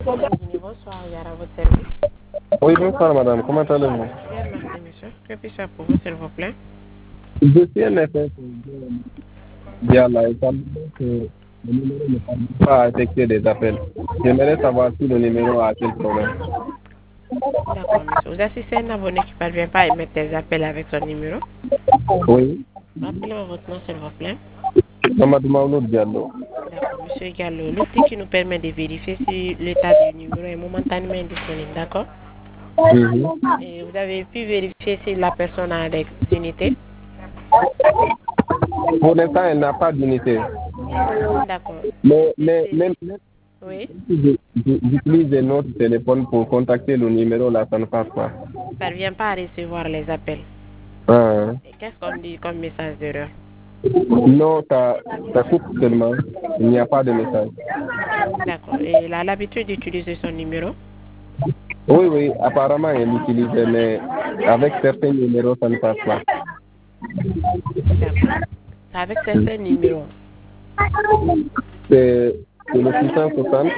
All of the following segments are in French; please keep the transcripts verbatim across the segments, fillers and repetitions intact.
Bienvenue, bonsoir, Yara, à votre service. Oui, bonsoir madame, comment allez-vous? Bien, merci monsieur. Que puis-je faire pour vous, s'il vous plaît? Je suis un effet via la étape que le numéro ne parvient pas à effectuer des appels. J'aimerais savoir si le numéro a quel problème. D'accord, monsieur. Vous assistez à un abonné qui ne parvient pas à émettre des appels avec son numéro? Oui, Rappelez-moi votre nom, s'il vous plaît. Mamadou Maouloud Diallo. D'accord, monsieur Gallo. L'outil qui nous permet de vérifier si l'état du numéro est momentanément indisponible, d'accord? Mhm. Et vous avez pu vérifier si la personne a des unités? Pour l'instant, elle n'a pas d'unité. D'accord. Mais, mais, C'est- même même Oui, si je- je- j'utilise un autre téléphone pour contacter le numéro, là, ça ne passe pas. ne parvient pas à recevoir les appels. Ah. Et qu'est-ce qu'on dit comme message d'erreur? Non, ça, ça coupe seulement. Il n'y a pas de message. D'accord. Et elle a l'habitude d'utiliser son numéro? Oui, oui, apparemment, elle l'utilise, mais avec certains numéros, ça ne passe pas. D'accord. Avec certains numéros. C'est c'est le six cent soixante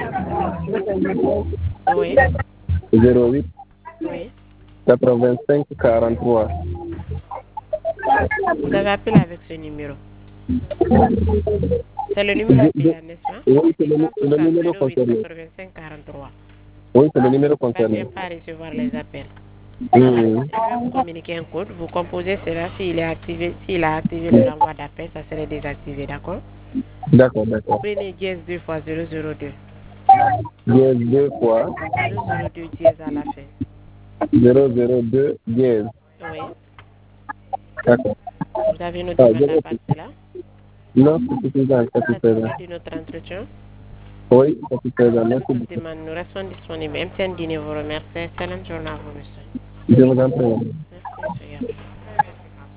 Oui, zéro huit oui. quatre-vingt-cinq quarante-trois. Vous avez appelé avec ce numéro. C'est le numéro Je- appelé, je- n'est-ce pas? Oui, c'est le, c'est le six cent soixante numéro zéro huit concerné. quatre-vingt-cinq quarante-trois. Oui, c'est le numéro Ne parvient concerné. pas à recevoir les appels. Mhm. Je vais vous communiquer un code. Vous composez cela. S'il est activé, s'il a activé le renvoi d'appel, ça serait désactivé, d'accord? D'accord, d'accord. Prenez dièse deux fois zéro zéro deux. Dièse deux fois zéro zéro deux dièse à la fin. zéro zéro deux dièse. Oui. D'accord. Vous avez noté Ah, votre zéro- appel, cela? Non, c'est suffisant, c'est Ça suffisant. de notre entretien. Oui, c'est suffisant. Merci Toutes beaucoup. demandes, nous restons disponibles. M T N Guinée vous remercie. Excellente journée à vous, monsieur. Je vous en prie.